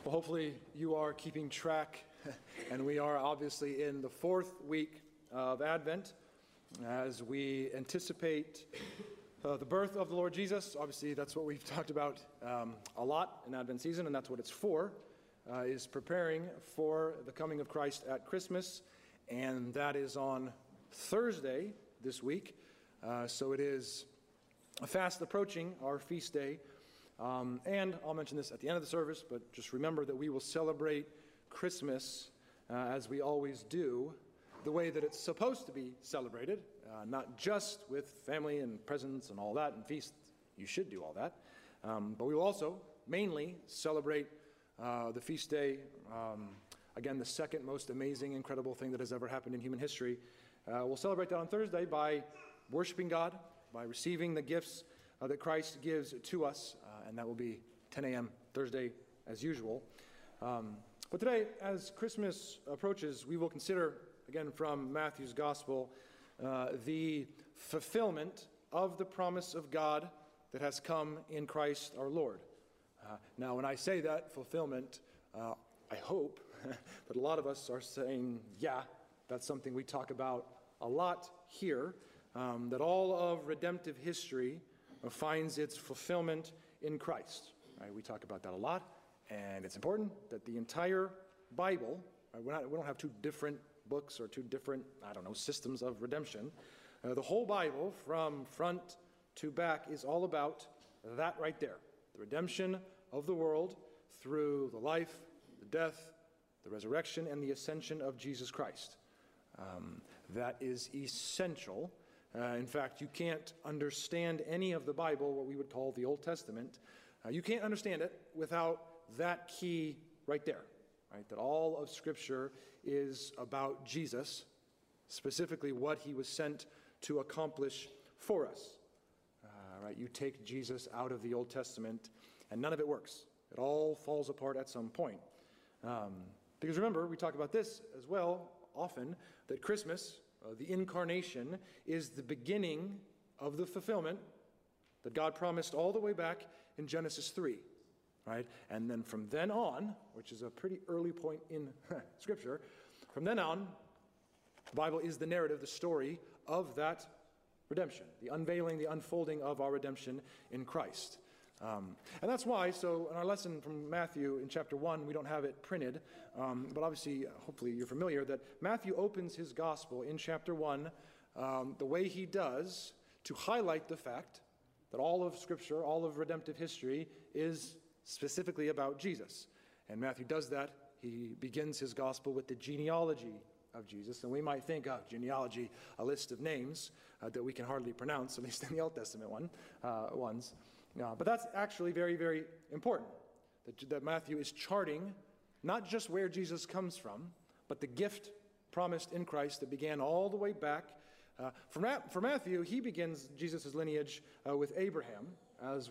Well, hopefully you are keeping track, and we are obviously in the fourth week of Advent as we anticipate the birth of the Lord Jesus. Obviously, that's what we've talked about a lot in Advent season, and that's what it's for, is preparing for the coming of Christ at Christmas, and that is on Thursday this week. So it is fast approaching our feast day. And I'll mention this at the end of the service, but just remember that we will celebrate Christmas as we always do, the way that it's supposed to be celebrated, not just with family and presents and all that and feasts. You should do all that. But we will also mainly celebrate the feast day, again, the second most amazing, incredible thing that has ever happened in human history. We'll celebrate that on Thursday by worshiping God, by receiving the gifts that Christ gives to us, and that will be 10 a.m. Thursday as usual. But today, as Christmas approaches, we will consider, again from Matthew's Gospel, the fulfillment of the promise of God that has come in Christ our Lord. Now, when I say that, fulfillment, I hope that a lot of us are saying, yeah, that's something we talk about a lot here, that all of redemptive history finds its fulfillment in Christ. Right? We talk about that a lot, and it's important that the entire Bible, right, we don't have two different books or two different, systems of redemption. The whole Bible, from front to back, is all about that right there, the redemption of the world through the life, the death, the resurrection, and the ascension of Jesus Christ. That is essential. In fact, you can't understand any of the Bible, what we would call the Old Testament. You can't understand it without that key right there, right? That all of Scripture is about Jesus, specifically what he was sent to accomplish for us. Right? You take Jesus out of the Old Testament, and none of it works. It all falls apart at some point. Because remember, we talk about this as well often, that Christmas, the incarnation, is the beginning of the fulfillment that God promised all the way back in Genesis 3, right? And then from then on, which is a pretty early point in Scripture, from then on, the Bible is the narrative, the story of that redemption, the unveiling, the unfolding of our redemption in Christ. And that's why, so in our lesson from Matthew in chapter 1, we don't have it printed, but obviously, hopefully you're familiar, that Matthew opens his gospel in chapter 1 the way he does to highlight the fact that all of Scripture, all of redemptive history is specifically about Jesus. And Matthew does that. He begins his gospel with the genealogy of Jesus. And we might think, genealogy, a list of names that we can hardly pronounce, at least in the Old Testament ones. But that's actually very, very important, that Matthew is charting not just where Jesus comes from, but the gift promised in Christ that began all the way back. For Matthew, he begins Jesus' lineage with Abraham, as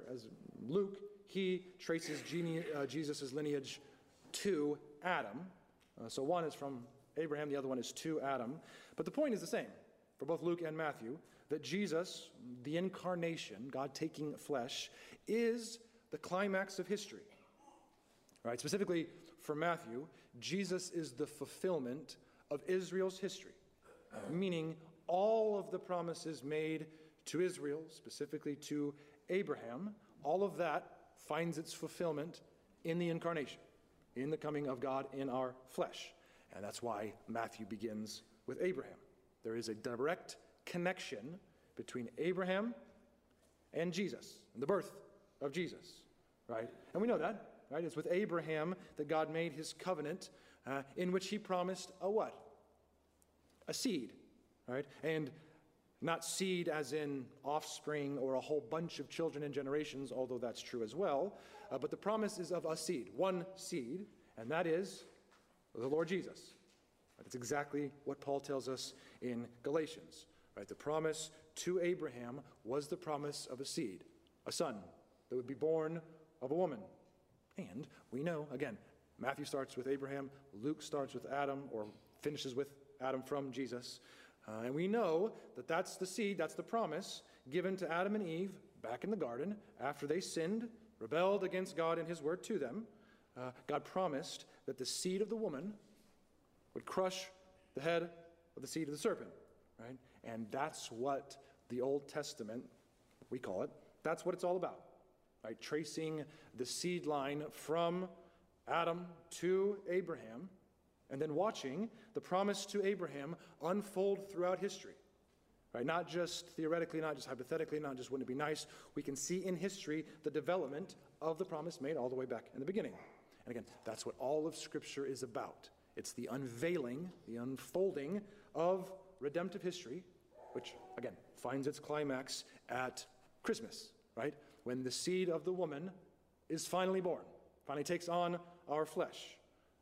Luke, he traces Jesus' lineage to Adam. So one is from Abraham, the other one is to Adam. But the point is the same for both Luke and Matthew, that Jesus, the incarnation, God taking flesh, is the climax of history. Right? Specifically for Matthew, Jesus is the fulfillment of Israel's history, meaning all of the promises made to Israel, specifically to Abraham, all of that finds its fulfillment in the incarnation, in the coming of God in our flesh. And that's why Matthew begins with Abraham. There is a direct connection between Abraham and Jesus, and the birth of Jesus, right? And we know that, right? It's with Abraham that God made his covenant in which he promised a what? A seed, right? And not seed as in offspring or a whole bunch of children and generations, although that's true as well, but the promise is of a seed, one seed, and that is the Lord Jesus. That's exactly what Paul tells us in Galatians. Right? The promise to Abraham was the promise of a seed, a son that would be born of a woman. And we know, again, Matthew starts with Abraham, Luke starts with Adam, or finishes with Adam from Jesus. And we know that that's the seed, that's the promise given to Adam and Eve back in the garden after they sinned, rebelled against God and his word to them. God promised that the seed of the woman would crush the head of the seed of the serpent, right? And that's what the Old Testament, we call it, that's what it's all about, right? Tracing the seed line from Adam to Abraham, and then watching the promise to Abraham unfold throughout history, right? Not just theoretically, not just hypothetically, not just wouldn't it be nice. We can see in history the development of the promise made all the way back in the beginning. And again, that's what all of Scripture is about. It's the unveiling, the unfolding of redemptive history, which, again, finds its climax at Christmas, right? When the seed of the woman is finally born, finally takes on our flesh.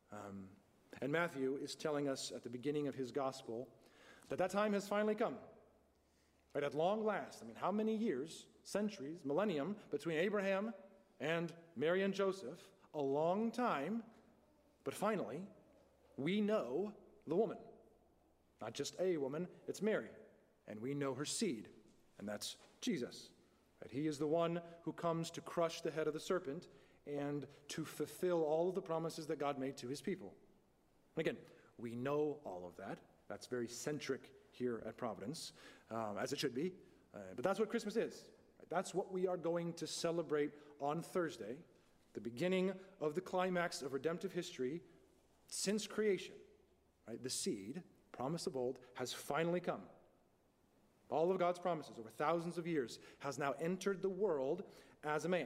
And Matthew is telling us at the beginning of his gospel that time has finally come. Right, at long last. I mean, how many years, centuries, millennium between Abraham and Mary and Joseph? A long time. But finally, we know the woman. Not just a woman, it's Mary. And we know her seed, and that's Jesus. Right, he is the one who comes to crush the head of the serpent and to fulfill all of the promises that God made to his people. And again, we know all of that. That's very centric here at Providence, as it should be. But that's what Christmas is. That's what we are going to celebrate on Thursday, the beginning of the climax of redemptive history since creation. Right? The seed, promise of old, has finally come. All of God's promises over thousands of years has now entered the world as a man.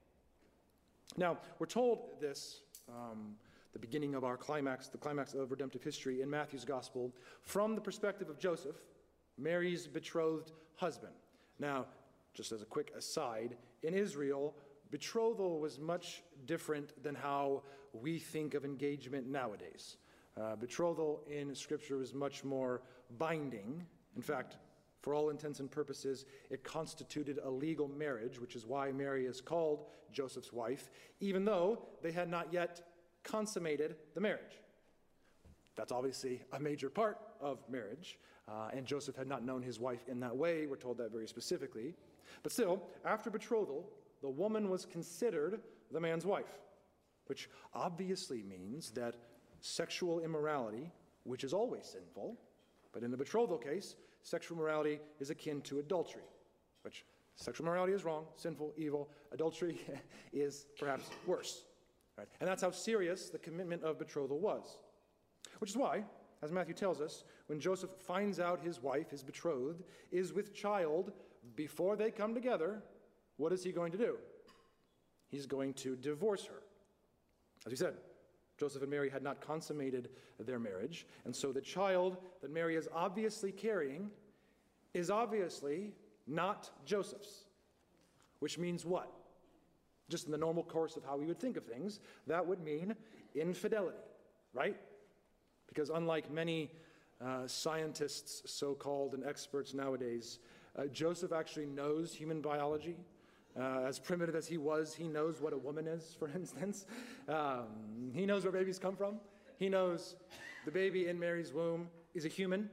Now, we're told this, the beginning of our climax, the climax of redemptive history in Matthew's gospel, from the perspective of Joseph, Mary's betrothed husband. Now, just as a quick aside, in Israel, betrothal was much different than how we think of engagement nowadays. Betrothal in Scripture is much more binding. In fact, for all intents and purposes, it constituted a legal marriage, which is why Mary is called Joseph's wife, even though they had not yet consummated the marriage. That's obviously a major part of marriage, and Joseph had not known his wife in that way. We're told that very specifically. But still, after betrothal, the woman was considered the man's wife, which obviously means that sexual immorality, which is always sinful, but in the betrothal case, sexual immorality is akin to adultery, which sexual immorality is wrong, sinful, evil. Adultery is perhaps worse. Right? And that's how serious the commitment of betrothal was. Which is why, as Matthew tells us, when Joseph finds out his wife, his betrothed, is with child before they come together, what is he going to do? He's going to divorce her. As we said, Joseph and Mary had not consummated their marriage, and so the child that Mary is obviously carrying is obviously not Joseph's, which means what? Just in the normal course of how we would think of things, that would mean infidelity, right? Because unlike many scientists, so-called, and experts nowadays, Joseph actually knows human biology. As primitive as he was, he knows what a woman is, for instance. He knows where babies come from. He knows the baby in Mary's womb is a human,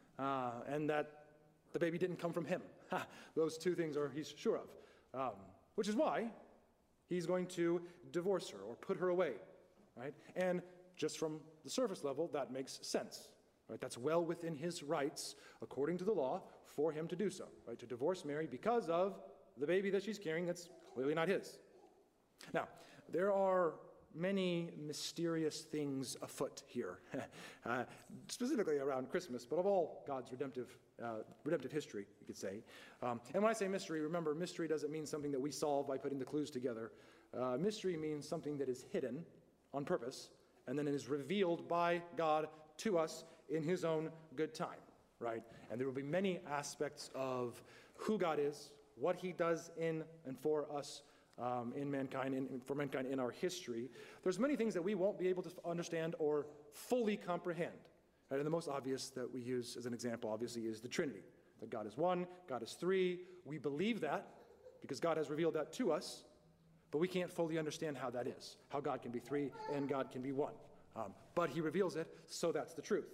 and that the baby didn't come from him. Those two things he's sure of. Which is why he's going to divorce her or put her away, right? And just from the surface level, that makes sense, right? That's well within his rights, according to the law, for him to do so, right? To divorce Mary because of the baby that she's carrying that's clearly not his. Now, there are many mysterious things afoot here, specifically around Christmas, but of all God's redemptive history, you could say. And when I say mystery, remember, mystery doesn't mean something that we solve by putting the clues together. Mystery means something that is hidden on purpose, and then it is revealed by God to us in his own good time, right? And there will be many aspects of who God is, what he does in and for us, in mankind, for mankind in our history. There's many things that we won't be able to understand or fully comprehend. Right? And the most obvious that we use as an example, obviously, is the Trinity. That God is one, God is three. We believe that because God has revealed that to us, but we can't fully understand how that is, how God can be three and God can be one. But he reveals it, so that's the truth.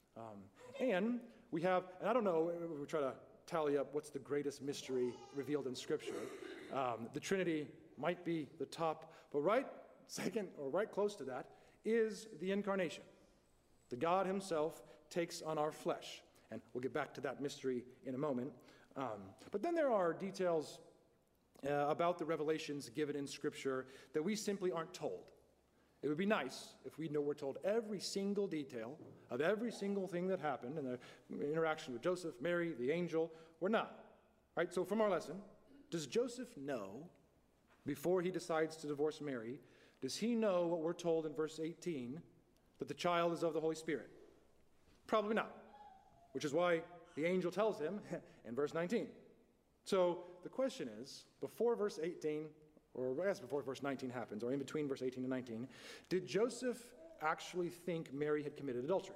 And we have, and I don't know, we try to tally up what's the greatest mystery revealed in Scripture. The Trinity might be the top, but right second, or right close to that, is the incarnation. The God himself takes on our flesh. And we'll get back to that mystery in a moment. But then there are details about the revelations given in Scripture that we simply aren't told. It would be nice if we were told every single detail of every single thing that happened in the interaction with Joseph, Mary, the angel. We're not. Right? So from our lesson, does Joseph know, before he decides to divorce Mary, does he know what we're told in verse 18, that the child is of the Holy Spirit? Probably not, which is why the angel tells him in verse 19. So the question is, before verse 18, or I guess before verse 19 happens, or in between verse 18 and 19, did Joseph actually think Mary had committed adultery?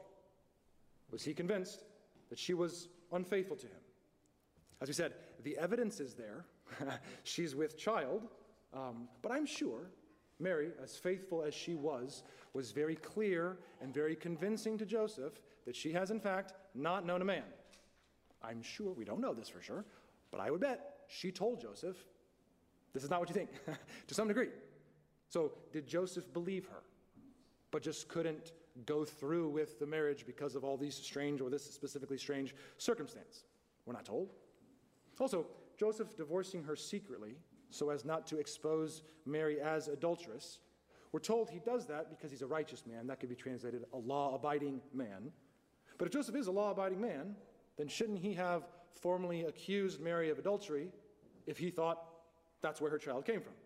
Was he convinced that she was unfaithful to him? As we said, the evidence is there. She's with child, but I'm sure Mary, as faithful as she was very clear and very convincing to Joseph that she has in fact not known a man. I'm sure, we don't know this for sure, but I would bet she told Joseph, this is not what you think, to some degree. So did Joseph believe her, but just couldn't go through with the marriage because of all these strange, or this specifically strange circumstance? We're not told. Also, Joseph divorcing her secretly so as not to expose Mary as adulteress, we're told he does that because he's a righteous man. That could be translated a law-abiding man. But if Joseph is a law-abiding man, then shouldn't he have formally accused Mary of adultery if he thought that's where her child came from?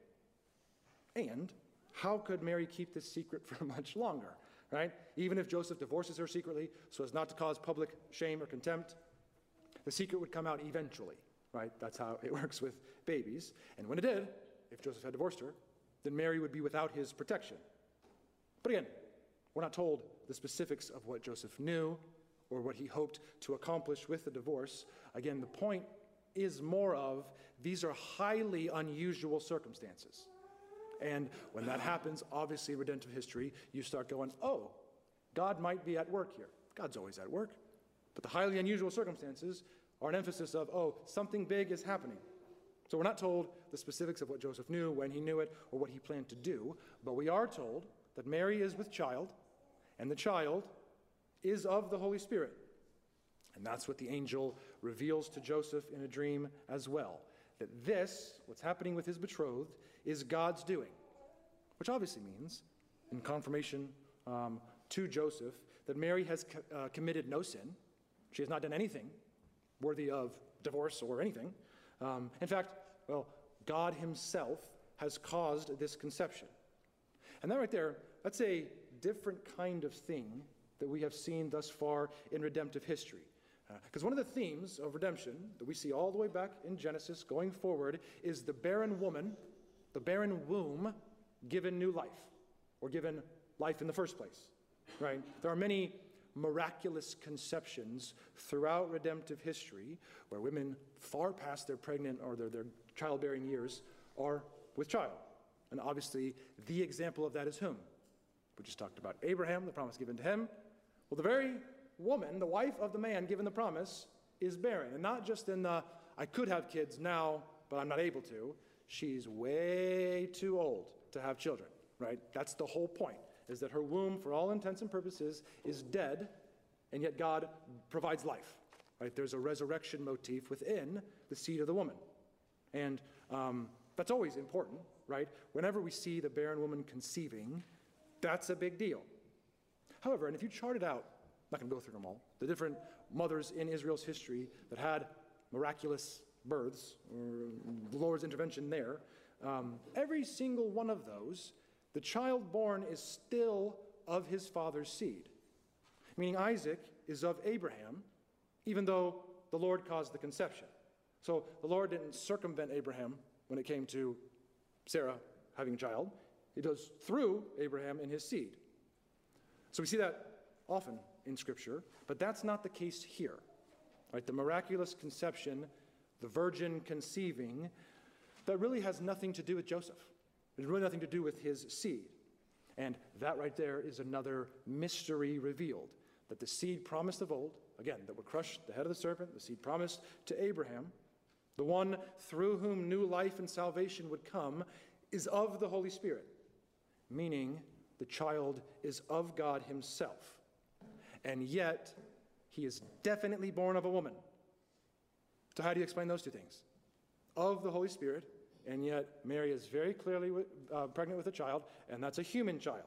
And how could Mary keep this secret for much longer, right? Even if Joseph divorces her secretly so as not to cause public shame or contempt, the secret would come out eventually, right? That's how it works with babies. And when it did, if Joseph had divorced her, then Mary would be without his protection. But again, we're not told the specifics of what Joseph knew or what he hoped to accomplish with the divorce. Again, the point is more of these are highly unusual circumstances. And when that happens, obviously in redemptive history, you start going, oh, God might be at work here. God's always at work. But the highly unusual circumstances are an emphasis of, oh, something big is happening. So we're not told the specifics of what Joseph knew, when he knew it, or what he planned to do, but we are told that Mary is with child, and the child is of the Holy Spirit. And that's what the angel reveals to Joseph in a dream as well, that this, what's happening with his betrothed, is God's doing, which obviously means, in confirmation to Joseph, that Mary has committed no sin. She has not done anything worthy of divorce or anything. In fact, well, God himself has caused this conception. And that right there, that's a different kind of thing that we have seen thus far in redemptive history. Because one of the themes of redemption that we see all the way back in Genesis going forward is the barren woman, the barren womb, given new life, or given life in the first place, right? There are many miraculous conceptions throughout redemptive history where women far past their pregnant or their childbearing years are with child. And obviously, the example of that is whom? We just talked about Abraham, the promise given to him. Well, the very woman, the wife of the man given the promise, is barren. And not just in the, I could have kids now, but I'm not able to. She's way too old to have children, right? That's the whole point, is that her womb, for all intents and purposes, is dead, and yet God provides life, right? There's a resurrection motif within the seed of the woman. And that's always important, right? Whenever we see the barren woman conceiving, that's a big deal. However, and if you chart it out, I'm not going to go through them all, the different mothers in Israel's history that had miraculous births, or the Lord's intervention there, every single one of those, the child born is still of his father's seed. Meaning Isaac is of Abraham, even though the Lord caused the conception. So the Lord didn't circumvent Abraham when it came to Sarah having a child. He does through Abraham and his seed. So we see that often in Scripture, but that's not the case here. Right? The miraculous conception, the virgin conceiving, that really has nothing to do with Joseph. There's really nothing to do with his seed. And that right there is another mystery revealed, that the seed promised of old, again, that would crush the head of the serpent, the seed promised to Abraham, the one through whom new life and salvation would come, is of the Holy Spirit. meaning the child is of God himself, and yet he is definitely born of a woman. So how do you explain those two things? Of the Holy Spirit, and yet Mary is very clearly pregnant with a child, and that's a human child.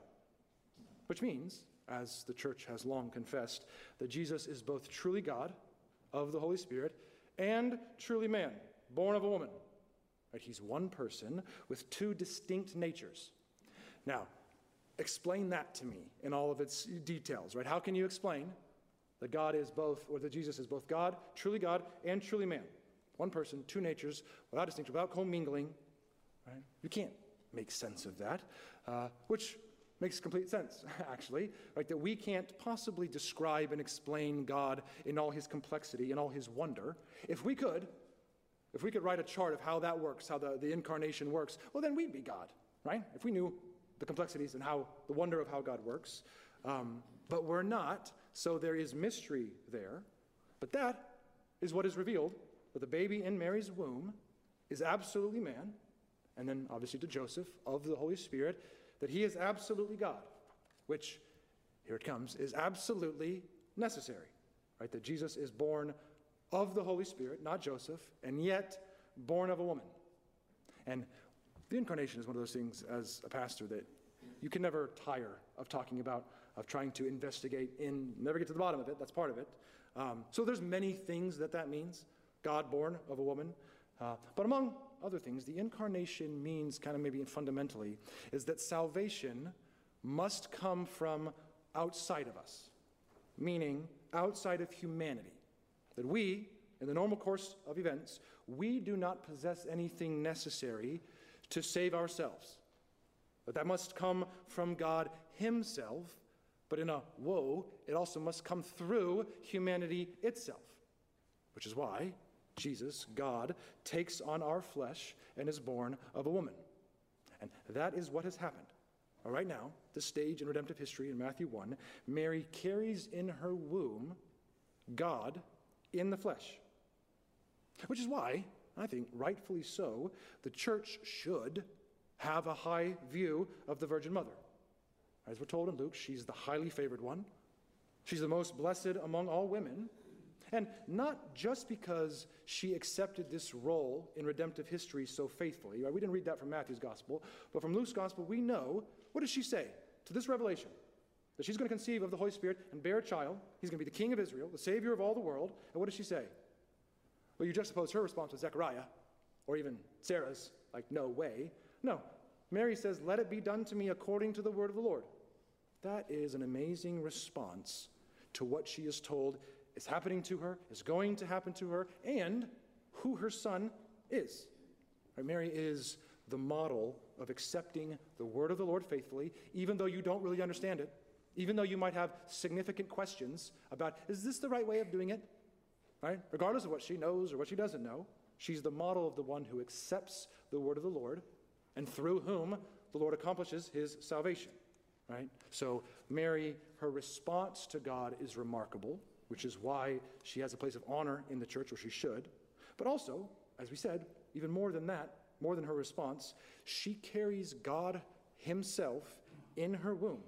Which means, as the church has long confessed, that Jesus is both truly God, of the Holy Spirit, and truly man, born of a woman. Right? He's one person with two distinct natures. Now, explain that to me in all of its details, right? How can you explain that God is both, or that Jesus is both God, and truly man? One person, two natures, without distinction, without commingling, right? You can't make sense of that, which makes complete sense, actually, right? That we can't possibly describe and explain God in all his complexity and all his wonder. If we could write a chart of how that works, how the incarnation works, well, then we'd be God, right? If we knew the complexities and how the wonder of how God works. But we're not, so there is mystery there. But that is what is revealed, that the baby in Mary's womb is absolutely man, and then obviously to Joseph of the Holy Spirit, that he is absolutely God, which, here it comes, is absolutely necessary, right? That Jesus is born of the Holy Spirit, not Joseph, and yet born of a woman. And the incarnation is one of those things, as a pastor, that you can never tire of talking about, of trying to investigate never get to the bottom of it. That's part of it. So there's many things that means, God born of a woman. But among other things, the incarnation means, kind of maybe fundamentally, is that salvation must come from outside of us, meaning outside of humanity. That we, in the normal course of events, we do not possess anything necessary to save ourselves. That must come from God himself, but in a woe, it also must come through humanity itself, which is why Jesus, God, takes on our flesh and is born of a woman. And that is what has happened. Right now, the stage in redemptive history in Matthew 1, Mary carries in her womb God in the flesh. Which is why, I think rightfully so, the church should have a high view of the Virgin Mother. As we're told in Luke, she's the highly favored one. She's the most blessed among all women. And not just because she accepted this role in redemptive history so faithfully. Right? We didn't read that from Matthew's gospel, but from Luke's gospel, we know, what does she say to this revelation? That she's going to conceive of the Holy Spirit and bear a child. He's going to be the King of Israel, the Savior of all the world. And what does she say? Well, you juxtapose her response with Zechariah, or even Sarah's, like, no way. No, Mary says, let it be done to me according to the word of the Lord. That is an amazing response to what she is told is happening to her, is going to happen to her, and who her son is. Right? Mary is the model of accepting the word of the Lord faithfully, even though you don't really understand it, even though you might have significant questions about, is this the right way of doing it? Right? Regardless of what she knows or what she doesn't know, she's the model of the one who accepts the word of the Lord, and through whom the Lord accomplishes his salvation. Right? So Mary, her response to God is remarkable, which is why she has a place of honor in the church, or she should. But also, as we said, even more than that, more than her response, she carries God himself in her womb.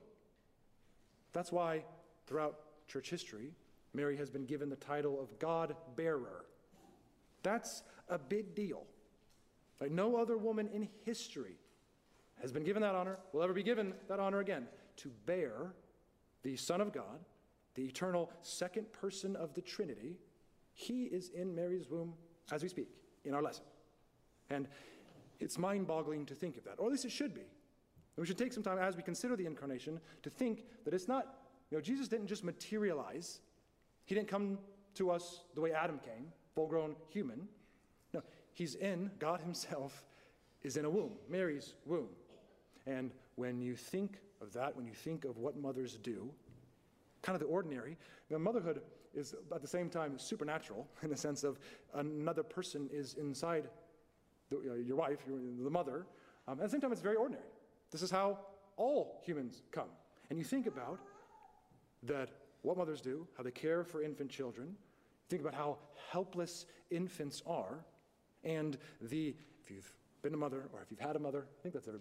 That's why throughout church history, Mary has been given the title of God-bearer. That's a big deal. Like no other woman in history has been given that honor, will ever be given that honor again, to bear the Son of God, the eternal second person of the Trinity. He is in Mary's womb as we speak, in our lesson. And it's mind-boggling to think of that, or at least it should be. And we should take some time as we consider the incarnation to think that it's not, Jesus didn't just materialize. He didn't come to us the way Adam came, full-grown human. No, he's in, God himself is in a womb, Mary's womb. And when you think of that, when you think of what mothers do, kind of the ordinary, motherhood is at the same time supernatural in the sense of another person is inside your wife, the mother. At the same time, it's very ordinary. This is how all humans come. And you think about that, what mothers do, how they care for infant children. Think about how helpless infants are. And if you've been a mother, or if you've had a mother, I think that's everybody,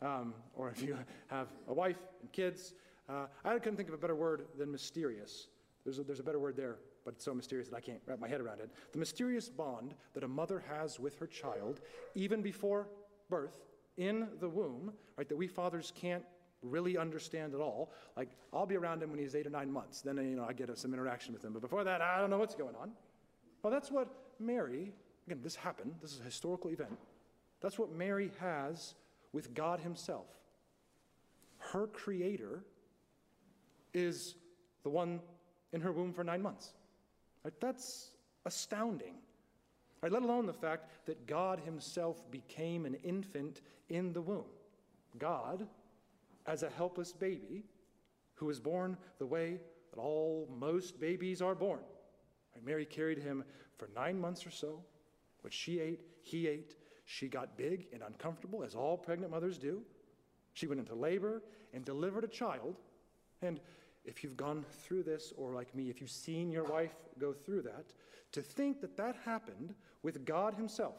or if you have a wife and kids. I couldn't think of a better word than mysterious. There's a better word there, but it's so mysterious that I can't wrap my head around it. The mysterious bond that a mother has with her child, even before birth, in the womb, right, that we fathers can't really understand at all. Like, I'll be around him when he's 8 or 9 months. Then, I get some interaction with him. But before that, I don't know what's going on. Well, that's what Mary, again, this happened. This is a historical event. That's what Mary has with God himself. Her creator is the one in her womb for 9 months. Right? That's astounding. Right? Let alone the fact that God himself became an infant in the womb. God, as a helpless baby, who was born the way that most babies are born. Right? Mary carried him for 9 months or so, which she ate, he ate. She got big and uncomfortable, as all pregnant mothers do. She went into labor and delivered a child. And if you've gone through this, or like me, if you've seen your wife go through that, to think that that happened with God himself.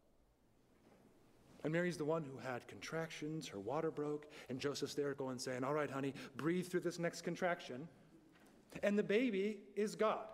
And Mary's the one who had contractions, her water broke, and Joseph's there going saying, all right, honey, breathe through this next contraction. And the baby is God.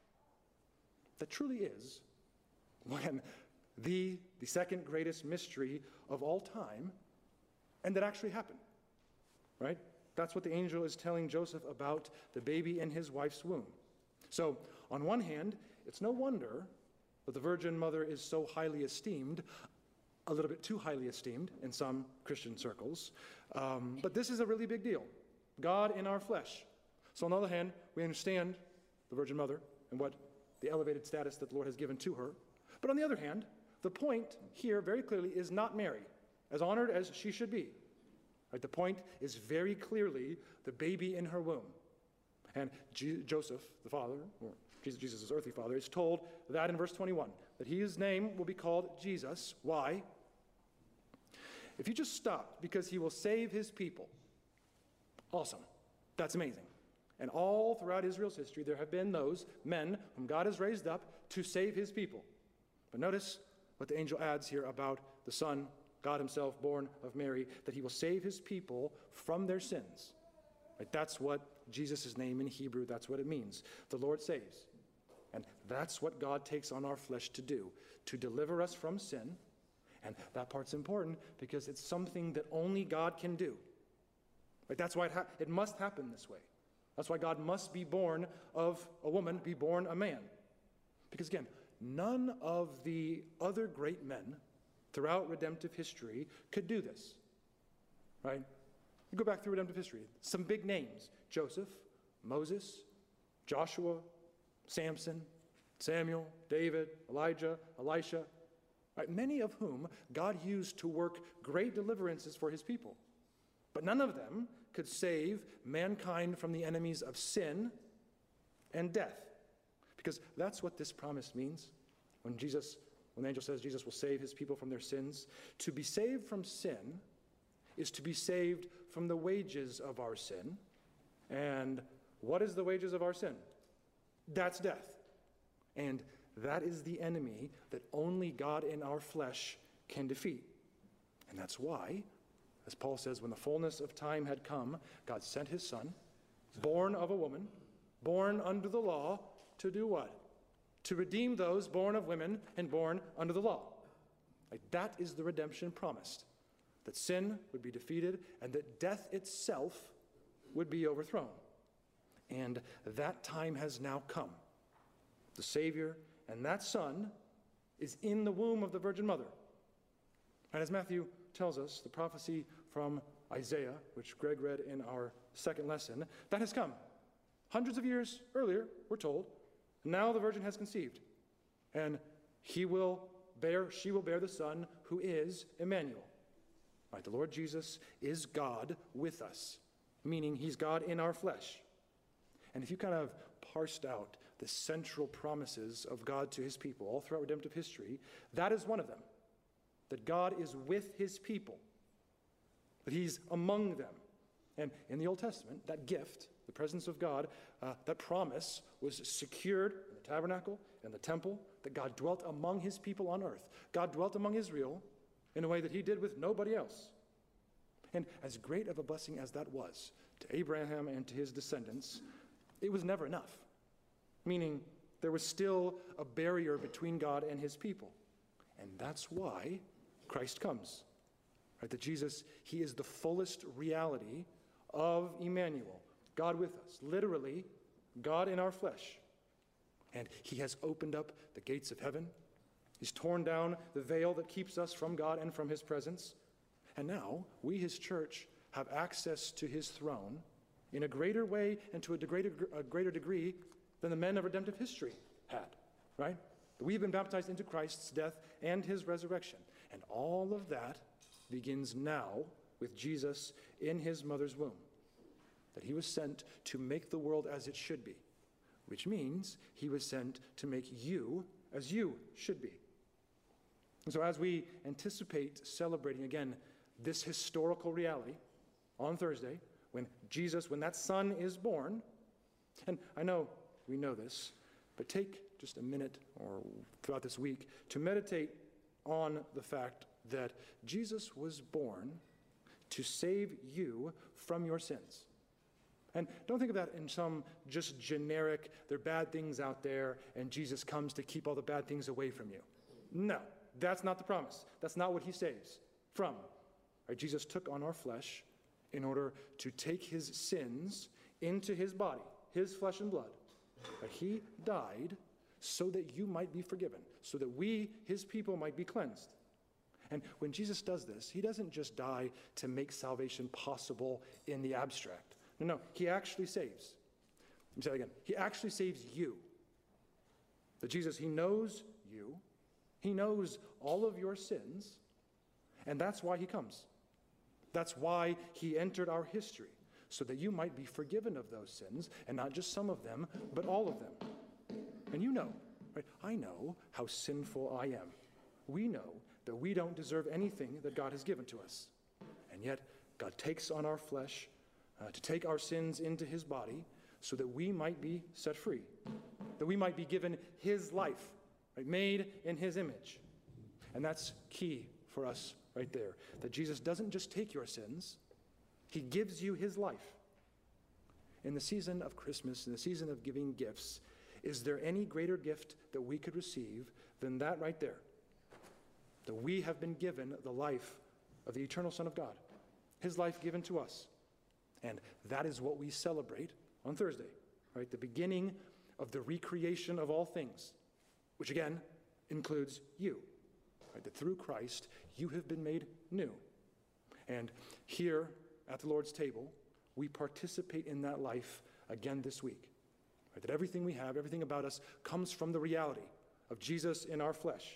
That truly is when the second greatest mystery of all time, and that actually happened, right? That's what the angel is telling Joseph about the baby in his wife's womb. So, on one hand, it's no wonder that the Virgin Mother is so highly esteemed, a little bit too highly esteemed in some Christian circles. But this is a really big deal. God in our flesh. So on the other hand, we understand the Virgin Mother and what the elevated status that the Lord has given to her. But on the other hand, the point here very clearly is not Mary, as honored as she should be. Right? The point is very clearly the baby in her womb. And Joseph, the father, or Jesus' earthly father, is told that in verse 21, that his name will be called Jesus. Why? If you just stop, because he will save his people. Awesome. That's amazing. And all throughout Israel's history, there have been those men whom God has raised up to save his people. But notice what the angel adds here about the Son, God himself, born of Mary, that he will save his people from their sins. Right? That's what Jesus' name in Hebrew, that's what it means. The Lord saves. And that's what God takes on our flesh to do, to deliver us from sin. And that part's important because it's something that only God can do. Right? That's why it must happen this way. That's why God must be born of a woman, be born a man. Because again, none of the other great men throughout redemptive history could do this. Right? You go back through redemptive history. Some big names: Joseph, Moses, Joshua, Samson, Samuel, David, Elijah, Elisha, right? Many of whom God used to work great deliverances for his people. But none of them could save mankind from the enemies of sin and death. Because that's what this promise means. When the angel says Jesus will save his people from their sins, to be saved from sin is to be saved from the wages of our sin. And what is the wages of our sin? That's death. And that is the enemy that only God in our flesh can defeat. And that's why, as Paul says, when the fullness of time had come, God sent his Son, born of a woman, born under the law, to do what? To redeem those born of women and born under the law. Like, that is the redemption promised. That sin would be defeated and that death itself would be overthrown. And that time has now come. The Savior and that Son is in the womb of the Virgin Mother. And as Matthew tells us, the prophecy from Isaiah, which Greg read in our second lesson, that has come. Hundreds of years earlier, we're told, now the Virgin has conceived. And she will bear the Son who is Emmanuel. Right, the Lord Jesus is God with us, meaning he's God in our flesh. And if you kind of parsed out the central promises of God to his people all throughout redemptive history, that is one of them. That God is with his people. That he's among them. And in the Old Testament, that gift, the presence of God, that promise was secured in the tabernacle and the temple, that God dwelt among his people on earth. God dwelt among Israel in a way that he did with nobody else. And as great of a blessing as that was to Abraham and to his descendants, it was never enough. Meaning, there was still a barrier between God and his people. And that's why Christ comes. Right? That Jesus, he is the fullest reality of Emmanuel, God with us. Literally, God in our flesh. And he has opened up the gates of heaven. He's torn down the veil that keeps us from God and from his presence. And now, we, his church, have access to his throne in a greater way and to a greater degree than the men of redemptive history had, right? We've been baptized into Christ's death and his resurrection. And all of that begins now with Jesus in his mother's womb. That he was sent to make the world as it should be, which means he was sent to make you as you should be. And so as we anticipate celebrating again this historical reality on Thursday, when that son is born, and I know we know this, but take just a minute or throughout this week to meditate on the fact that Jesus was born to save you from your sins. And don't think of that in some just generic, there are bad things out there, and Jesus comes to keep all the bad things away from you. No, that's not the promise. That's not what he saves from. Right? Jesus took on our flesh in order to take his sins into his body, his flesh and blood. But he died so that you might be forgiven, so that we, his people, might be cleansed. And when Jesus does this, he doesn't just die to make salvation possible in the abstract. No, he actually saves. Let me say that again. He actually saves you. That Jesus, he knows you. He knows all of your sins. And that's why he comes. That's why he entered our history, so that you might be forgiven of those sins, and not just some of them, but all of them. And you know, right? I know how sinful I am. We know that we don't deserve anything that God has given to us. And yet, God takes on our flesh to take our sins into his body so that we might be set free, that we might be given his life, right? Made in his image. And that's key for us right there, that Jesus doesn't just take your sins, he gives you his life. In the season of Christmas, in the season of giving gifts, is there any greater gift that we could receive than that right there? That we have been given the life of the eternal Son of God, his life given to us. And that is what we celebrate on Thursday, right? The beginning of the recreation of all things, which again includes you, right? That through Christ you have been made new. And here at the Lord's table, we participate in that life again this week. Right? That everything we have, everything about us, comes from the reality of Jesus in our flesh.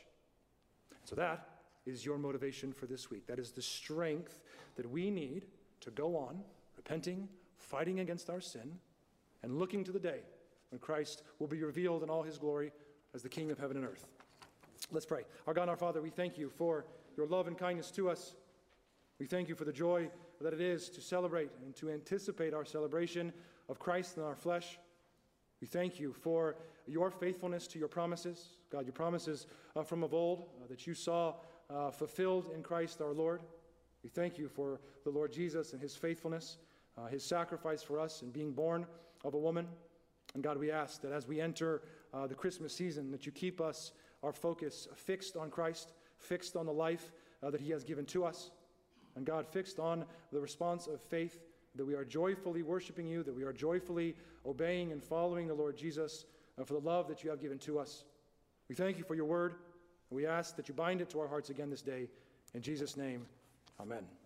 So that is your motivation for this week. That is the strength that we need to go on repenting, fighting against our sin, and looking to the day when Christ will be revealed in all his glory as the King of heaven and earth. Let's pray. Our God and our Father, we thank you for your love and kindness to us. We thank you for the joy that it is to celebrate and to anticipate our celebration of Christ in our flesh. We thank you for your faithfulness to your promises. God, your promises from of old that you saw fulfilled in Christ our Lord. We thank you for the Lord Jesus and his faithfulness, his sacrifice for us and being born of a woman. And God, we ask that as we enter the Christmas season, that you keep us, our focus fixed on Christ, fixed on the life that he has given to us. And God, fixed on the response of faith, that we are joyfully worshiping you, that we are joyfully obeying and following the Lord Jesus for the love that you have given to us. We thank you for your word, and we ask that you bind it to our hearts again this day. In Jesus' name, amen.